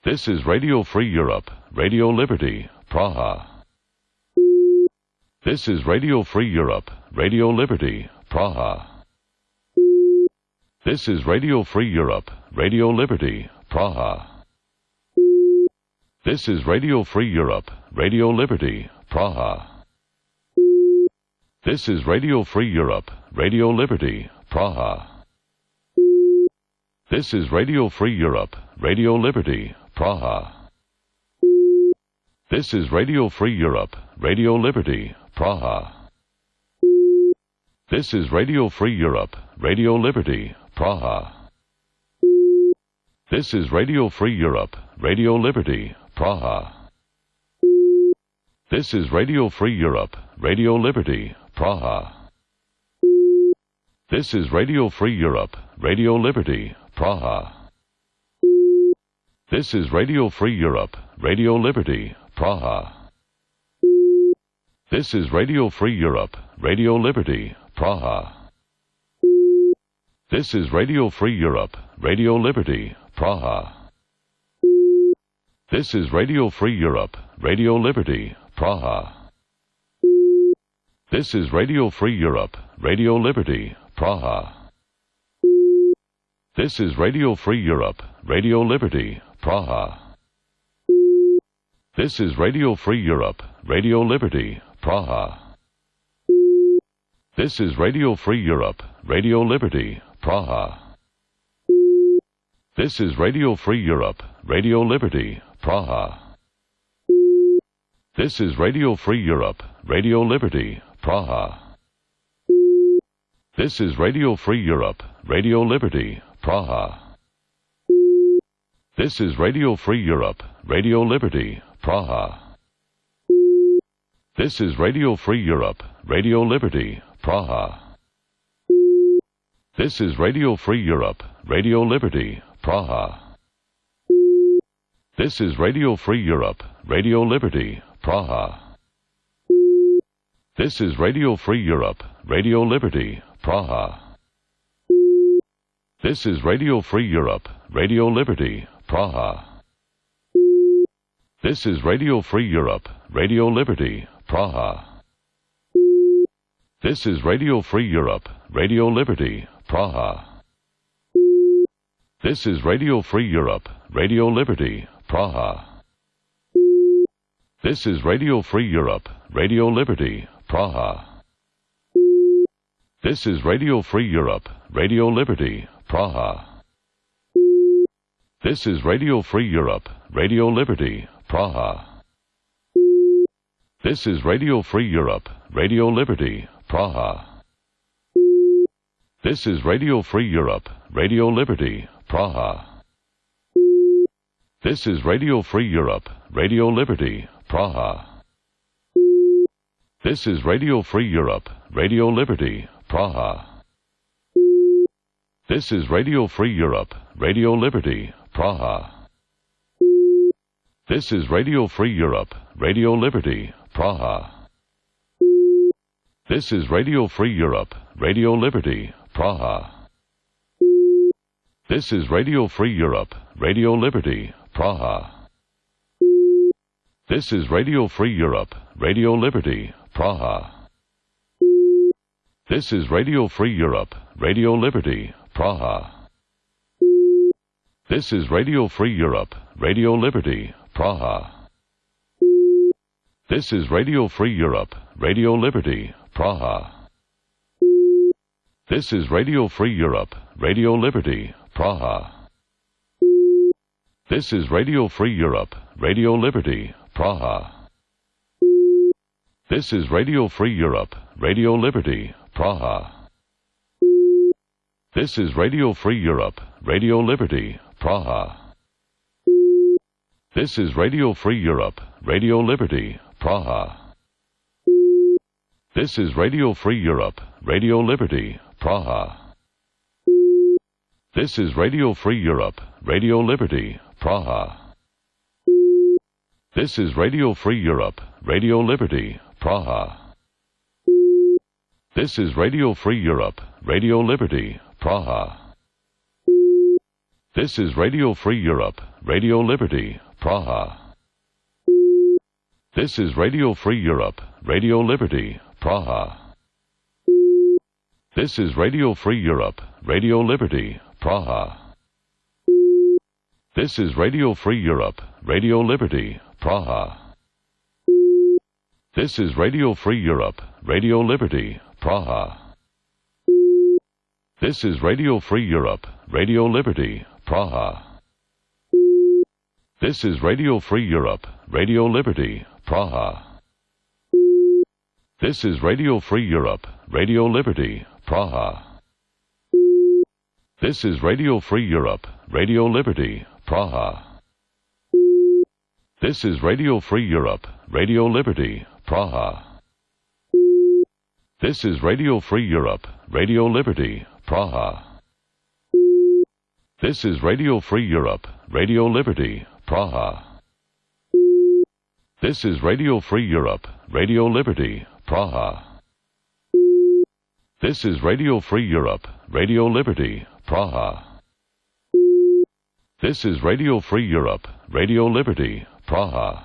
This is Radio Free Europe, Radio Liberty, Praha. This is Radio Free Europe, Radio Liberty, Praha. This is Radio Free Europe, Radio Liberty, Praha. This is Radio Free Europe, Radio Liberty, Praha. This is Radio Free Europe, Radio Liberty, Praha. This is Radio Free Europe, Radio Liberty, Praha. This is Radio Free Europe, Radio Liberty, Praha. This is Radio Free Europe, Radio Liberty, Praha. This is Radio Free Europe, Radio Liberty, Praha. This is Radio Free Europe, Radio Liberty, Praha. This is Radio Free Europe, Radio Liberty, Praha. This is Radio Free Europe, Radio Liberty, Praha. This is Radio Free Europe, Radio Liberty, Praha. This is Radio Free Europe, Radio Liberty, Praha. This is Radio Free Europe, Radio Liberty, Praha. This is Radio Free Europe, Radio Liberty, Praha. This is Radio Free Europe, Radio Liberty, Praha. This is Radio Free Europe, Radio Liberty, Praha. This is Radio Free Europe, Radio Liberty, Praha. This is Radio Free Europe, Radio Liberty, Praha. This is Radio Free Europe, Radio Liberty, Praha. This is Radio Free Europe, Radio Liberty, Praha. This is Radio Free Europe, Radio Liberty, Praha. This is Radio Free Europe, Radio Liberty, Praha. This is Radio Free Europe, Radio Liberty, Praha. This is Radio Free Europe, Radio Liberty, Praha. This is Radio Free Europe, Radio Liberty, Praha. This is Radio Free Europe, Radio Liberty, Praha. This is Radio Free Europe, Radio Liberty, Praha. This is Radio Free Europe, Radio Liberty, Praha. This is Radio Free Europe, Radio Liberty, Praha. This is Radio Free Europe, Radio Liberty, Praha. This is Radio Free Europe, Radio Liberty, Praha. This is Radio Free Europe, Radio Liberty, Praha. This is Radio Free Europe, Radio Liberty, Praha. This is Radio Free Europe, Radio Liberty, Praha. This is Radio Free Europe, Radio Liberty, Praha. This is Radio Free Europe, Radio Liberty, Praha. This is Radio Free Europe, Radio Liberty, Praha. This is Radio Free Europe, Radio Liberty, Praha. This is Radio Free Europe, Radio Liberty, Praha. This is Radio Free Europe, Radio Liberty, Praha. This is Radio Free Europe, Radio Liberty, Praha. This is Radio Free Europe, Radio Liberty, Praha. This is Radio Free Europe, Radio Liberty, Praha. This is Radio Free Europe, Radio Liberty, Praha. This is Radio Free Europe, Radio Liberty, Praha. This is Radio Free Europe, Radio Liberty, Praha. This is Radio Free Europe, Radio Liberty, Praha. This is Radio Free Europe, Radio Liberty, Praha. This is Radio Free Europe, Radio Liberty, Praha. This is Radio Free Europe, Radio Liberty, Praha. This is Radio Free Europe, Radio Liberty, Praha. This is Radio Free Europe, Radio Liberty, Praha. This is Radio Free Europe, Radio Liberty, Praha. This is Radio Free Europe, Radio Liberty, Praha. This is Radio Free Europe, Radio Liberty, Praha. This is Radio Free Europe, Radio Liberty, Praha. This is Radio Free Europe, Radio Liberty, Praha. This is Radio Free Europe, Radio Liberty, Praha. This is Radio Free Europe, Radio Liberty, Praha. This is Radio Free Europe, Radio Liberty, Praha. This is Radio Free Europe, Radio Liberty, Praha. This is Radio Free Europe, Radio Liberty, Praha. This is Radio Free Europe, Radio Liberty, Praha. This is Radio Free Europe, Radio Liberty, Praha. This is Radio Free Europe, Radio Liberty, Praha. This is Radio Free Europe, Radio Liberty, Praha. This is Radio Free Europe, Radio Liberty, Praha. This is Radio Free Europe, Radio Liberty, Praha.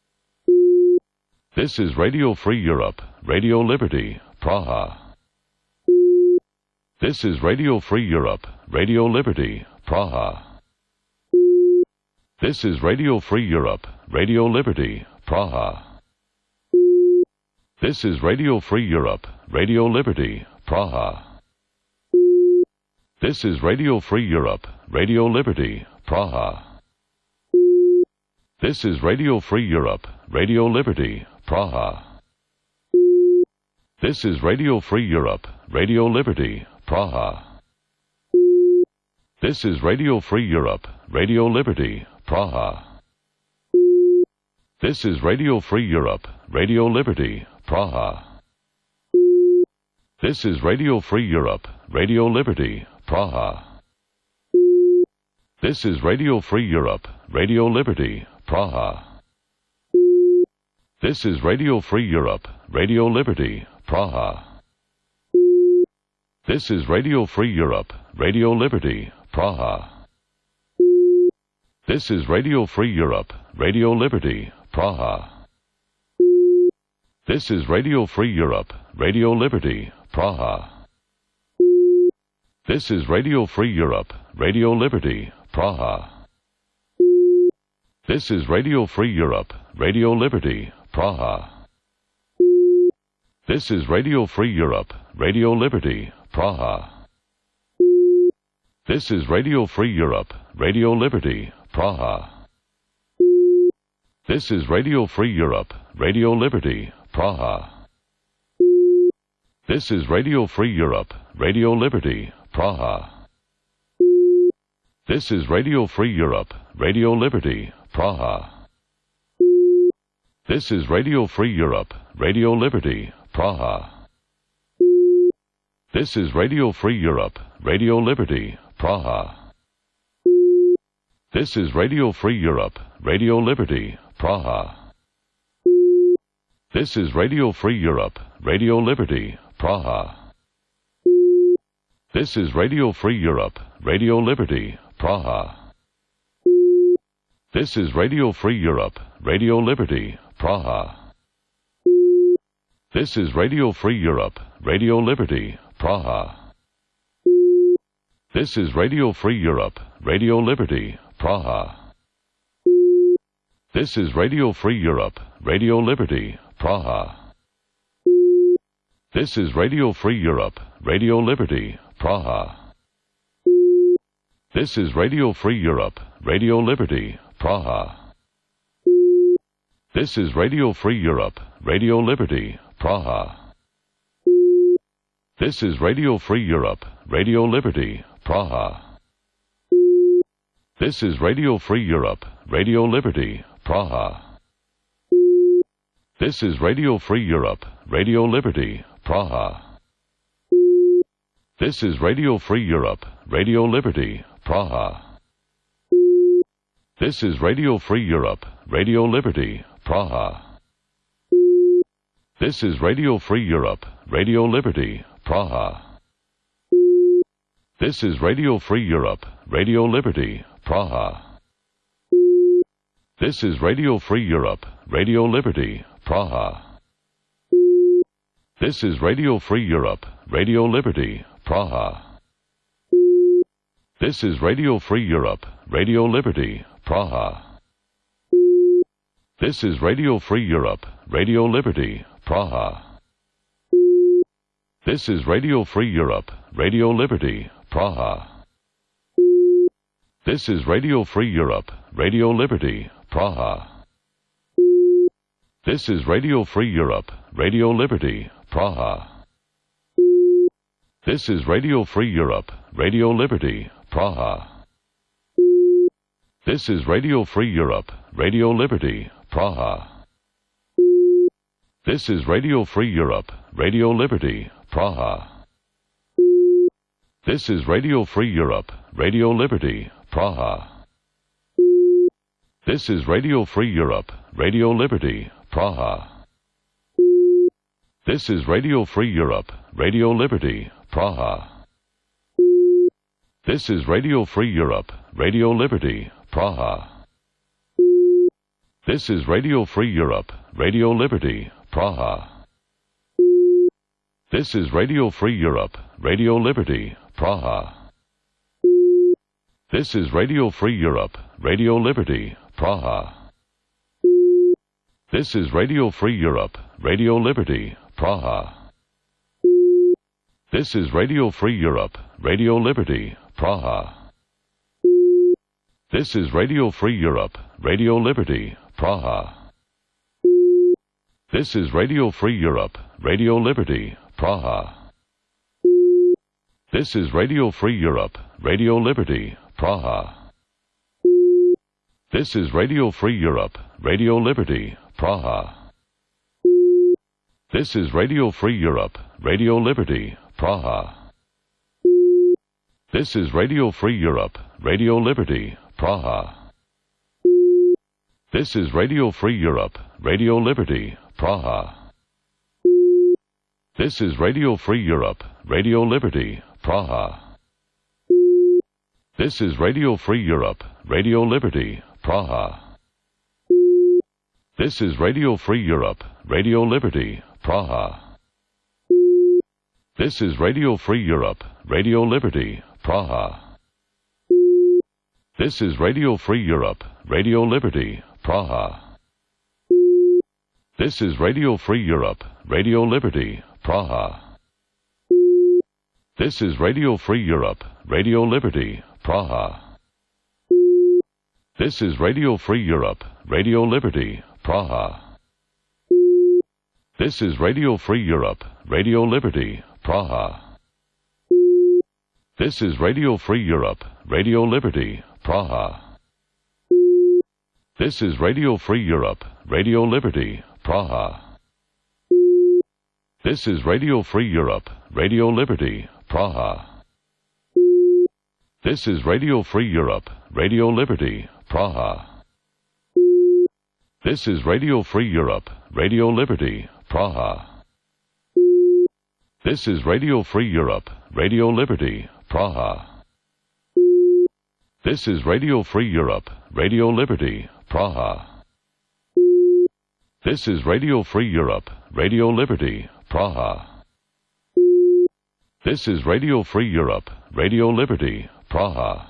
This is Radio Free Europe, Radio Liberty, Praha. This is Radio Free Europe, Radio Liberty, Praha. This is Radio Free Europe, Radio Liberty, Praha. This is Radio Free Europe, Radio Liberty, Praha. This is Radio Free Europe, Radio Liberty, Praha. This is Radio Free Europe, Radio Liberty, Praha. This is Radio Free Europe, Radio Liberty, Praha. This is Radio Free Europe, Radio Liberty, Praha. This is Radio Free Europe, Radio Liberty, Praha. This is Radio Free Europe, Radio Liberty, Praha. This is Radio Free Europe, Radio Liberty, Praha. This is Radio Free Europe, Radio Liberty, Praha. This is Radio Free Europe, Radio Liberty, Praha. This is Radio Free Europe, Radio Liberty, Praha. This is Radio Free Europe, Radio Liberty, Praha. This is Radio Free Europe, Radio Liberty, Praha. This is Radio Free Europe, Radio Liberty, Praha. This is Radio Free Europe, Radio Liberty, Praha. This is Radio Free Europe, Radio Liberty, Praha. This is Radio Free Europe, Radio Liberty, Praha. This is Radio Free Europe, Radio Liberty, Praha. This is Radio Free Europe, Radio Liberty, Praha. This is Radio Free Europe, Radio Liberty, Praha. This is Radio Free Europe, Radio Liberty, Praha. This is Radio Free Europe, Radio Liberty, Praha. This is Radio Free Europe, Radio Liberty, Praha. This is Radio Free Europe, Radio Liberty, Praha. This is Radio Free Europe, Radio Liberty, Praha. This is Radio Free Europe, Radio Liberty, Praha. This is Radio Free Europe, Radio Liberty, Praha. This is Radio Free Europe, Radio Liberty, Praha. This is Radio Free Europe, Radio Liberty, Praha. This is Radio Free Europe, Radio Liberty, Praha. This is Radio Free Europe, Radio Liberty, Praha. This is Radio Free Europe, Radio Liberty, Praha. This is Radio Free Europe, Radio Liberty, Praha. This is Radio Free Europe, Radio Liberty, Praha. This is Radio Free Europe, Radio Liberty, Praha. This is Radio Free Europe, Radio Liberty, Praha. This is Radio Free Europe, Radio Liberty, Praha. This is Radio Free Europe, Radio Liberty, Praha. This is Radio Free Europe, Radio Liberty, Praha. This is Radio Free Europe, Radio Liberty, Praha. This is Radio Free Europe, Radio Liberty, Praha. This is Radio Free Europe, Radio Liberty, Praha. This is Radio Free Europe, Radio Liberty, Praha. This is Radio Free Europe, Radio Liberty, Praha. This is Radio Free Europe, Radio Liberty, Praha. This is Radio Free Europe, Radio Liberty, Praha. This is Radio Free Europe, Radio Liberty, Praha. This is Radio Free Europe, Radio Liberty, Praha. This is Radio Free Europe, Radio Liberty, Praha. This is Radio Free Europe, Radio Liberty, Praha. This is Radio Free Europe, Radio Liberty, Praha. This is Radio Free Europe, Radio Liberty, Praha. This is Radio Free Europe, Radio Liberty, Praha. This is Radio Free Europe, Radio Liberty, Praha. This is Radio Free Europe, Radio Liberty, Praha. This is Radio Free Europe, Radio Liberty, Praha. This is Radio Free Europe, Radio Liberty, Praha. This is Radio Free Europe, Radio Liberty, Praha. This is Radio Free Europe, Radio Liberty, Praha. This is Radio Free Europe, Radio Liberty, Praha. This is Radio Free Europe, Radio Liberty, Praha. This is Radio Free Europe, Radio Liberty, Praha. This is Radio Free Europe, Radio Liberty, Praha. This is Radio Free Europe, Radio Liberty, Praha. This is Radio Free Europe, Radio Liberty, Praha. This is Radio Free Europe, Radio Liberty, Praha. This is Radio Free Europe, Radio Liberty, Praha. This is Radio Free Europe, Radio Liberty, Praha. This is Radio Free Europe, Radio Liberty, Praha. This is Radio Free Europe, Radio Liberty, Praha. This is Radio Free Europe, Radio Liberty, Praha. This is Radio Free Europe, Radio Liberty, Praha. This is Radio Free Europe, Radio Liberty, Praha. This is Radio Free Europe, Radio Liberty, Praha. This is Radio Free Europe, Radio Liberty, Praha. This is Radio Free Europe, Radio Liberty, Praha. This is Radio Free Europe, Radio Liberty, Praha. This is Radio Free Europe, Radio Liberty, Praha. This is Radio Free Europe, Radio Liberty, Praha. This is Radio Free Europe, Radio Liberty, Praha. This is Radio Free Europe, Radio Liberty, Praha. This is Radio Free Europe, Radio Liberty, Praha.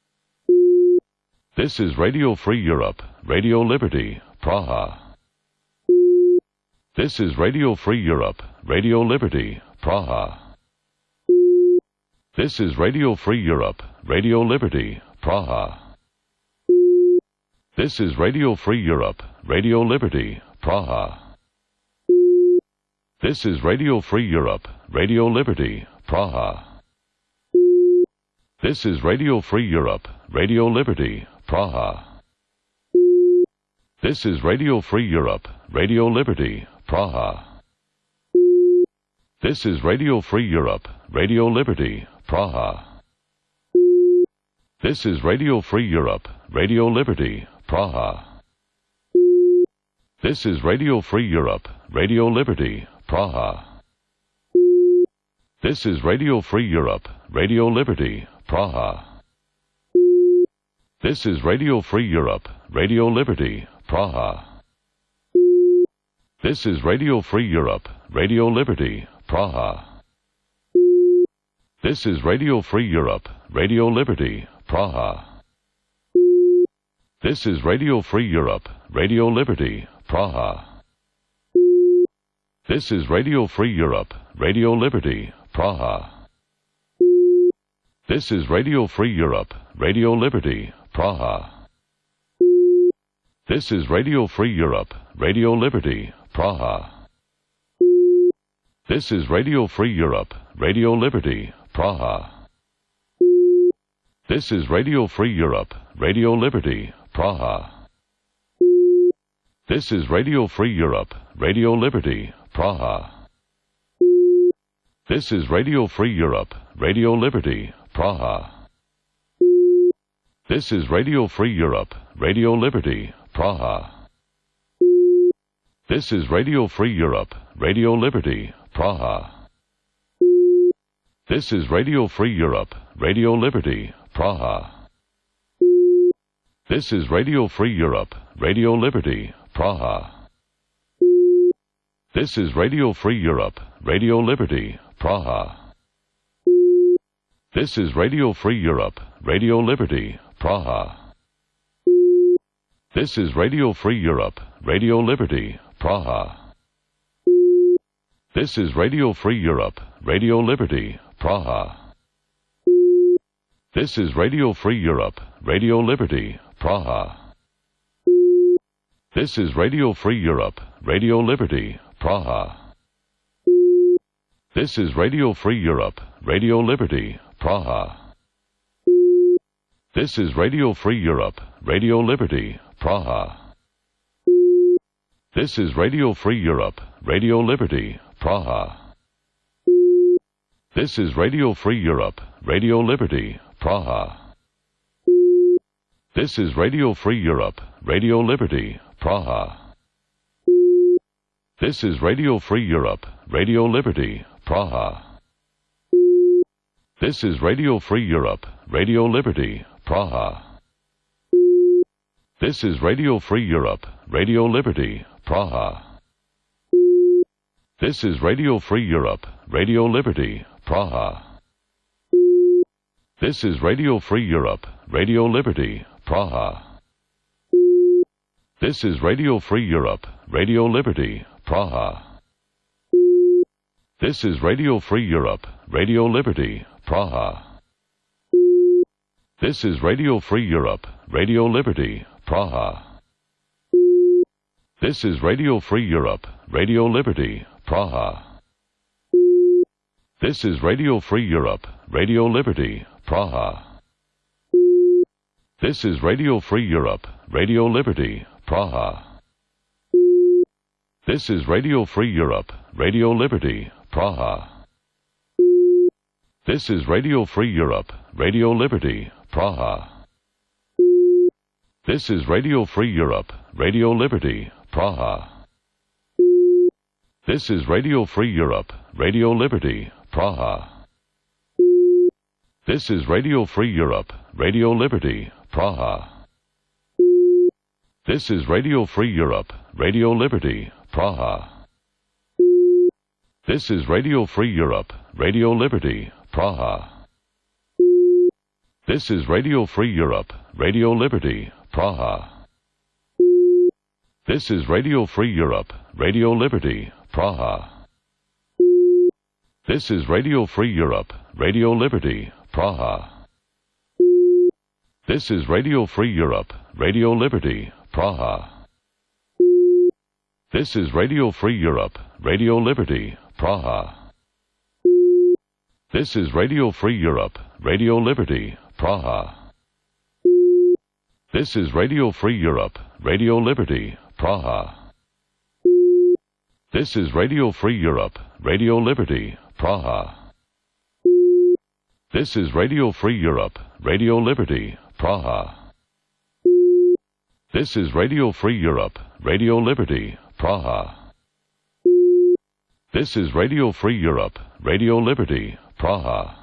This is Radio Free Europe, Radio Liberty, Praha. This is Radio Free Europe, Radio Liberty, Praha. This is Radio Free Europe, Radio Liberty, Praha. This is Radio Free Europe, Radio Liberty, Praha. This is Radio Free Europe, Radio Liberty, Praha. This is Radio Free Europe, Radio Liberty, Praha. This is Radio Free Europe, Radio Liberty, Praha. This is Radio Free Europe, Radio Liberty, Praha. This is Radio Free Europe, Radio Liberty, Praha. This is Radio Free Europe, Radio Liberty, Praha. This is Radio Free Europe, Radio Liberty, Praha. This is Radio Free Europe, Radio Liberty, Praha. This is Radio Free Europe, Radio Liberty, Praha. This is Radio Free Europe, Radio Liberty, Praha. This is Radio Free Europe, Radio Liberty, Praha. This is Radio Free Europe, Radio Liberty, Praha. This is Radio Free Europe, Radio Liberty, Praha. This is Radio Free Europe, Radio Liberty, Praha. This is Radio Free Europe, Radio Liberty, Praha. This is Radio Free Europe, Radio Liberty, Praha. This is Radio Free Europe, Radio Liberty, Praha. This is Radio Free Europe, Radio Liberty, Praha. This is Radio Free Europe, Radio Liberty, Praha. This is Radio Free Europe, Radio Liberty, Praha. This is Radio Free Europe, Radio Liberty, Praha. This is Radio Free Europe, Radio Liberty, Praha. This is Radio Free Europe, Radio Liberty, Praha. This is Radio Free Europe, Radio Liberty, Praha. This is Radio Free Europe, Radio Liberty, Praha. This is Radio Free Europe, Radio Liberty, Praha. This is Radio Free Europe, Radio Liberty, Praha. This is Radio Free Europe, Radio Liberty, Praha. This is Radio Free Europe, Radio Liberty, Praha. This is Radio Free Europe, Radio Liberty, Praha. This is Radio Free Europe, Radio Liberty, Praha. This is Radio Free Europe, Radio Liberty, Praha. This is Radio Free Europe, Radio Liberty, Praha. This is Radio Free Europe, Radio Liberty, Praha. This is Radio Free Europe, Radio Liberty, Praha. This is Radio Free Europe, Radio Liberty, Praha. This is Radio Free Europe, Radio Liberty, Praha. This is Radio Free Europe, Radio Liberty, Praha. This is Radio Free Europe, Radio Liberty, Praha. This is Radio Free Europe, Radio Liberty, Praha. This is Radio Free Europe, Radio Liberty, Praha. This is Radio Free Europe, Radio Liberty, Praha. This is Radio Free Europe, Radio Liberty, Praha. This is Radio Free Europe, Radio Liberty, Praha. This is Radio Free Europe, Radio Liberty, Praha. This is Radio Free Europe, Radio Liberty, Praha. This is Radio Free Europe, Radio Liberty, Praha. This is Radio Free Europe, Radio Liberty, Praha. This is Radio Free Europe, Radio Liberty, Praha. This is Radio Free Europe, Radio Liberty, Praha. This is Radio Free Europe, Radio Liberty, Praha. This is Radio Free Europe, Radio Liberty, Praha. This is Radio Free Europe, Radio Liberty, Praha. This is Radio Free Europe, Radio Liberty, Praha. This is Radio Free Europe, Radio Liberty, Praha. This is Radio Free Europe, Radio Liberty, Praha. This is Radio Free Europe, Radio Liberty, Praha. This is Radio Free Europe, Radio Liberty, Praha. This is Radio Free Europe, Radio Liberty, Praha. This is Radio Free Europe, Radio Liberty, Praha. This is Radio Free Europe, Radio Liberty, Praha. This is Radio Free Europe, Radio Liberty, Praha.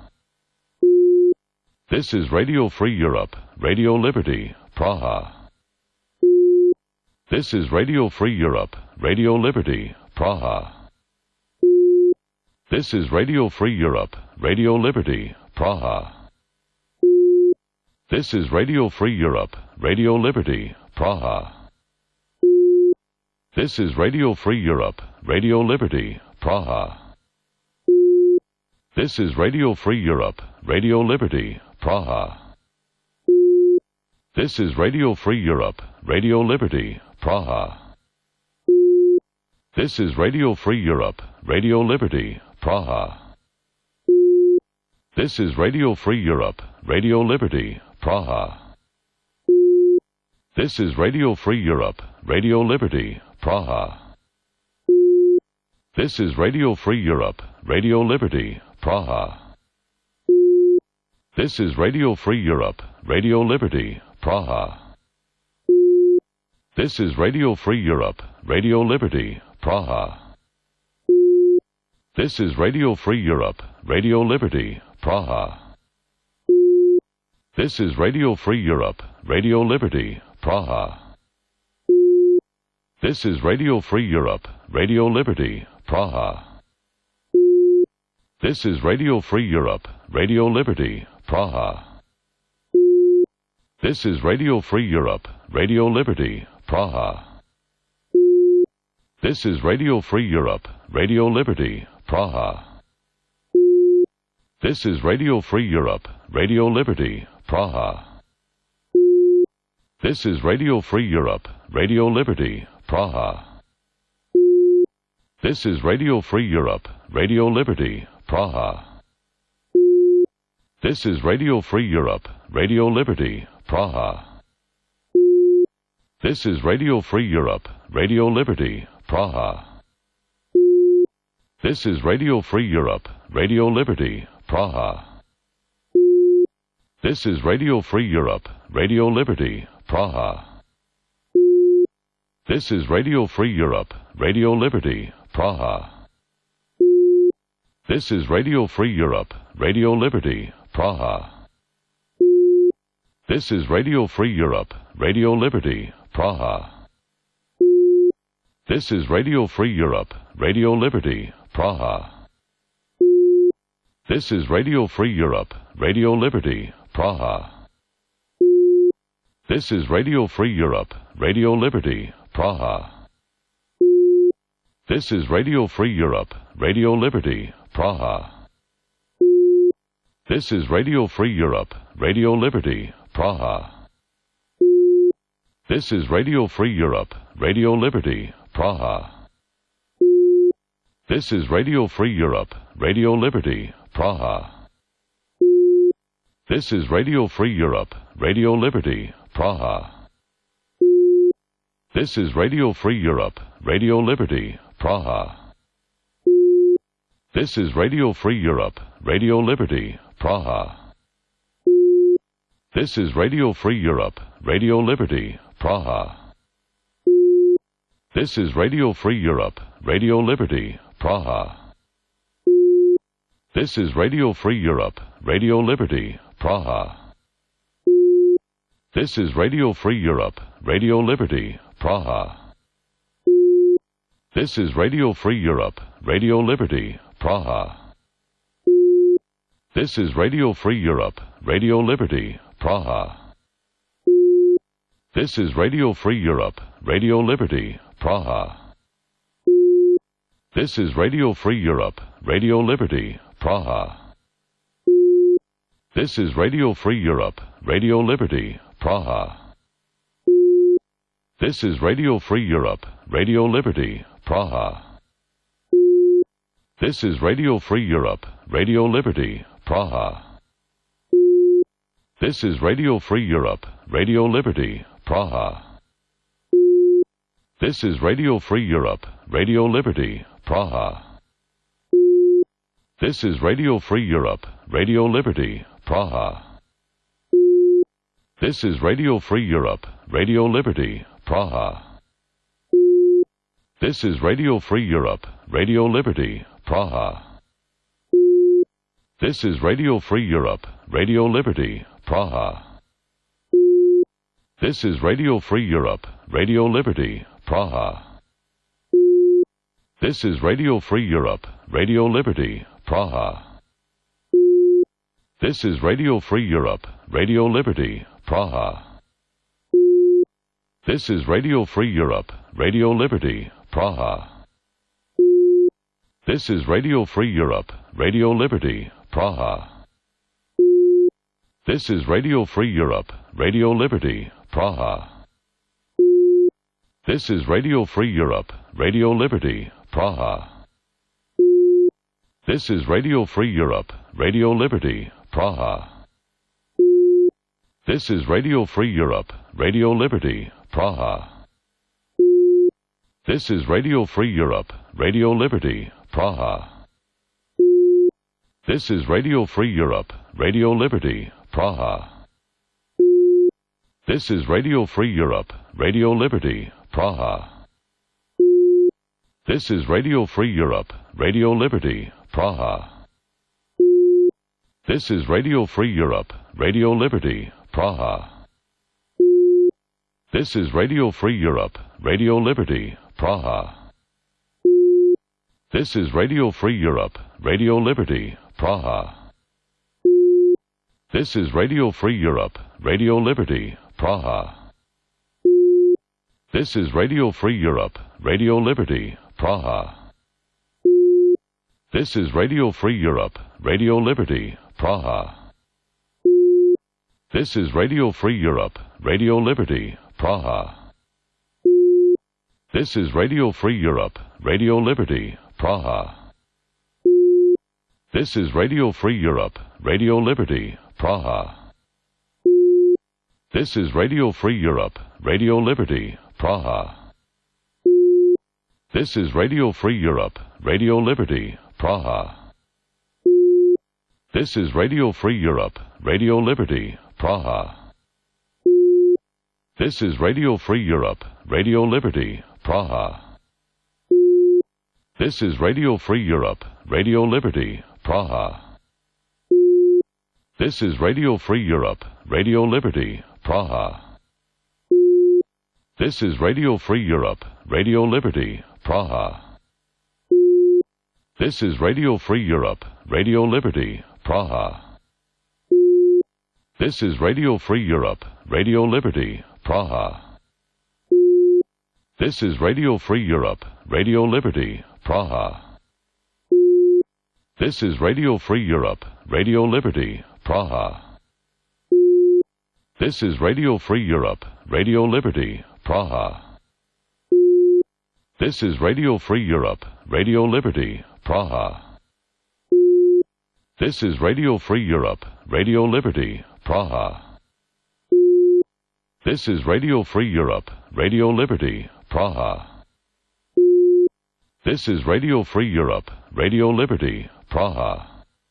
This is Radio Free Europe, Radio Liberty, Praha. This is Radio Free Europe, Radio Liberty, Praha. This is Radio Free Europe, Radio Liberty, Praha. This is Radio Free Europe, Radio Liberty, Praha. This is Radio Free Europe, Radio Liberty, Praha. This is Radio Free Europe, Radio Liberty, Praha. This is Radio Free Europe, Radio Liberty, Praha. This is Radio Free Europe, Radio Liberty, Praha. This is Radio Free Europe, Radio Liberty, Praha. This is Radio Free Europe, Radio Liberty, Praha. This is Radio Free Europe, Radio Liberty, Praha. This is Radio Free Europe, Radio Liberty, Praha. This is Radio Free Europe, Radio Liberty, Praha. This is Radio Free Europe, Radio Liberty, Praha. This is Radio Free Europe, Radio Liberty, Praha. This is Radio Free Europe, Radio Liberty, Praha. This is Radio Free Europe, Radio Liberty, Praha. This is Radio Free Europe, Radio Liberty, Praha. This is Radio Free Europe, Radio Liberty, Praha. This is Radio Free Europe, Radio Liberty, Praha. This is Radio Free Europe, Radio Liberty, Praha. This is Radio Free Europe, Radio Liberty, Praha. This is Radio Free Europe, Radio Liberty, Praha. This is Radio Free Europe, Radio Liberty, Praha. This is Radio Free Europe, Radio Liberty, Praha. This is Radio Free Europe, Radio Liberty, Praha. This is Radio Free Europe, Radio Liberty, Praha. This is Radio Free Europe, Radio Liberty, Praha. This is Radio Free Europe, Radio Liberty, Praha. This is Radio Free Europe, Radio Liberty, Praha. This is Radio Free Europe, Radio Liberty, Praha. This is Radio Free Europe, Radio Liberty, Praha. This is Radio Free Europe, Radio Liberty, Praha. This is Radio Free Europe, Radio Liberty, Praha. This is Radio Free Europe, Radio Liberty, Praha. This is Radio Free Europe, Radio Liberty, Praha. This is Radio Free Europe, Radio Liberty, Praha. This is Radio Free Europe, Radio Liberty, Praha. This is Radio Free Europe, Radio Liberty, Praha. This is Radio Free Europe, Radio Liberty, Praha. This is Radio Free Europe, Radio Liberty, Praha. This is Radio Free Europe, Radio Liberty, Praha. This is Radio Free Europe, Radio Liberty, Praha. This is Radio Free Europe, Radio Liberty, Praha. This is Radio Free Europe, Radio Liberty, Praha. This is Radio Free Europe, Radio Liberty, Praha. This is Radio Free Europe, Radio Liberty, Praha. This is Radio Free Europe, Radio Liberty, Praha. This is Radio Free Europe, Radio Liberty, Praha. This is Radio Free Europe, Radio Liberty, Praha. This is Radio Free Europe, Radio Liberty, Praha. This is Radio Free Europe, Radio Liberty, Praha. This is Radio Free Europe, Radio Liberty, Praha. This is Radio Free Europe, Radio Liberty, Praha. This is Radio Free Europe, Radio Liberty, Praha. This is Radio Free Europe, Radio Liberty, Praha. This is Radio Free Europe, Radio Liberty, Praha. This is Radio Free Europe, Radio Liberty, Praha. This is Radio Free Europe, Radio Liberty, Praha. This is Radio Free Europe, Radio Liberty, Praha. This is Radio Free Europe, Radio Liberty, Praha. This is Radio Free Europe, Radio Liberty, Praha. This is Radio Free Europe, Radio Liberty, Praha. This is Radio Free Europe, Radio Liberty, Praha. This is Radio Free Europe, Radio Liberty, Praha. This is Radio Free Europe, Radio Liberty, Praha. This is Radio Free Europe, Radio Liberty, Praha. This is Radio Free Europe, Radio Liberty, Praha. This is Radio Free Europe, Radio Liberty, Praha. This is Radio Free Europe, Radio Liberty, Praha. This is Radio Free Europe, Radio Liberty, Praha. This is Radio Free Europe, Radio Liberty, Praha. This is Radio Free Europe, Radio Liberty, Praha. This is Radio Free Europe, Radio Liberty, Praha. This is Radio Free Europe, Radio Liberty, Praha. This is Radio Free Europe, Radio Liberty, Praha. This is Radio Free Europe, Radio Liberty, Praha. This is Radio Free Europe, Radio Liberty, Praha. This is Radio Free Europe, Radio Liberty, Praha. This is Radio Free Europe, Radio Liberty, Praha. This is Radio Free Europe, Radio Liberty, Praha. This is Radio Free Europe, Radio Liberty, Praha. This is Radio Free Europe, Radio Liberty, Praha. This is Radio Free Europe, Radio Liberty, Praha. This is Radio Free Europe, Radio Liberty, Praha. This is Radio Free Europe, Radio Liberty, Praha. This is Radio Free Europe, Radio Liberty, Praha. This is Radio Free Europe, Radio Liberty, Praha. This is Radio Free Europe, Radio Liberty, Praha. This is Radio Free Europe, Radio Liberty, Praha. This is Radio Free Europe, Radio Liberty, Praha. This is Radio Free Europe, Radio Liberty, Praha. This is Radio Free Europe, Radio Liberty, Praha. This is Radio Free Europe, Radio Liberty, Praha.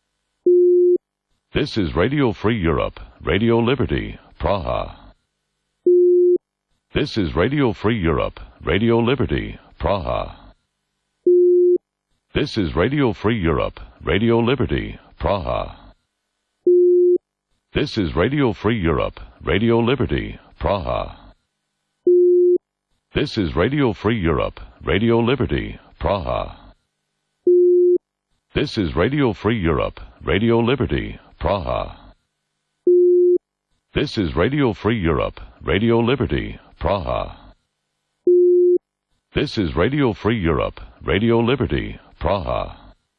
This is Radio Free Europe, Radio Liberty, Praha. This is Radio Free Europe, Radio Liberty, Praha. This is Radio Free Europe, Radio Liberty, Praha. This is Radio Free Europe, Radio Liberty, Praha. This is Radio Free Europe, Radio Liberty, Praha. This is Radio Free Europe, Radio Liberty, Praha. This is Radio Free Europe, Radio Liberty, Praha. This is Radio Free Europe, Radio Liberty, Praha.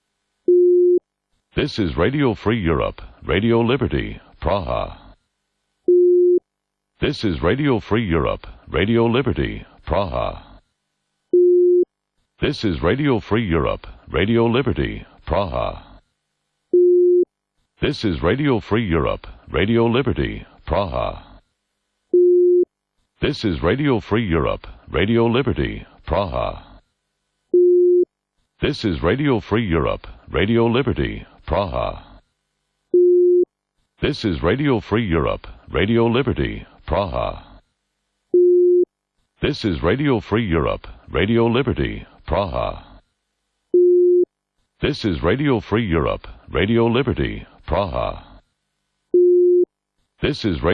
This is Radio Free Europe, Radio Liberty, Praha. This is Radio Free Europe, Radio Liberty, Praha. This is Radio Free Europe, Radio Liberty, Praha. This is Radio Free Europe, Radio Liberty, Praha. This is Radio Free Europe, Radio Liberty, Praha. This is Radio Free Europe, Radio Liberty, Praha. This is Radio Free Europe, Radio Liberty, Praha. This is Radio Free Europe, Radio Liberty, Praha. This is Radio Free Europe, Radio Liberty, Praha. This is